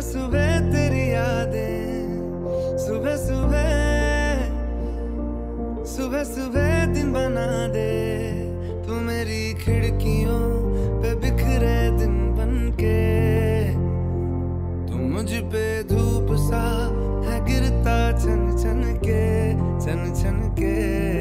सुबह तेरी यादें, सुबह सुबह, सुबह सुबह दिन बना दे तू मेरी खिड़कियों पे बिखरे दिन बनके। तू मुझ पे धूप सा है गिरता छन छन के, छन छन के।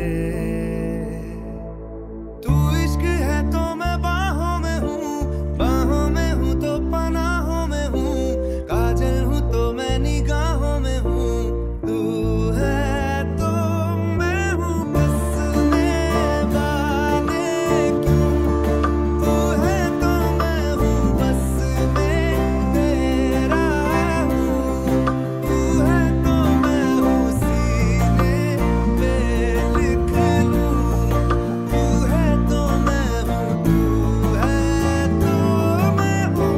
तू इश्क है तो मैं बाहों में हूँ, बाहों में हूँ तो पनाहों में हूँ, काजल हूँ तो मैं निगाहों में हूँ। तू है तो मैं हूँ, बस में बातें क्यों। तू है तो मैं हूँ, बस में तेरा हूँ। तू है तो मैं हूँ, सीने पे लिख लूँ। तू है तो मैं हूँ, तू है तो मैं हूँ।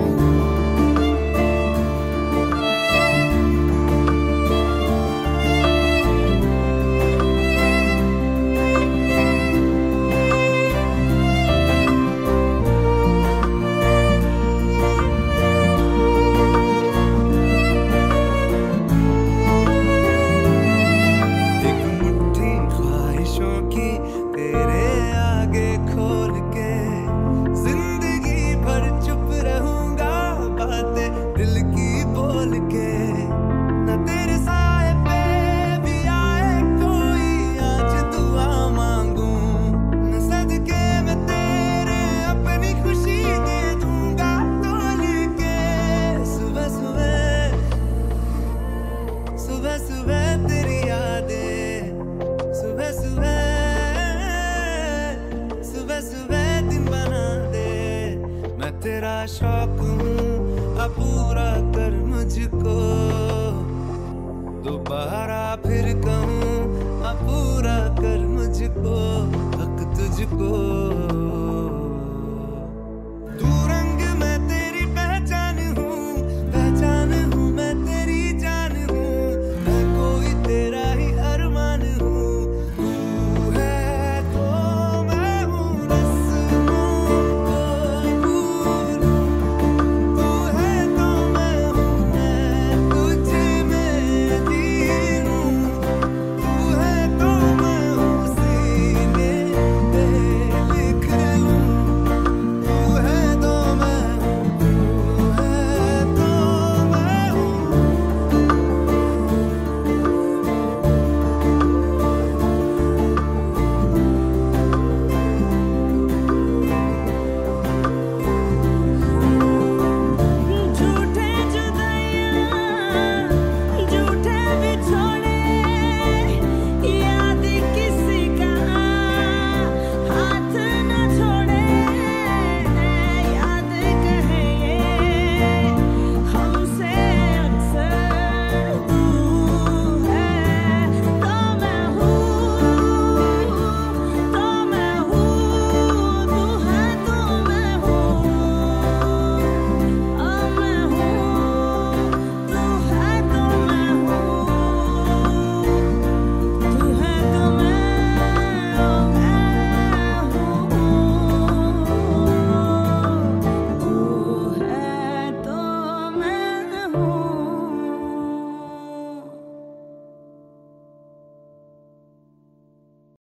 एक मुट्ठी ख्वाहिशों की तेरे आगे खोल के, जिंदगी भर चुप रहूंगा बातें दिल की बोल के। न तेरे साए पे भी आए कोई आज दुआ मांगू, न सदके में तेरे अपनी खुशी दे दूंगा तोल के। सुबह सुबह, सुबह सुबह तेरी यादें, सुबह सुबह, सुबह सुबह दिन बना दे। मैं तेरा शौक हूँ, अब पूरा कर मुझको। दोबारा फिर कहूँ, अब पूरा कर मुझको, हक तुझको।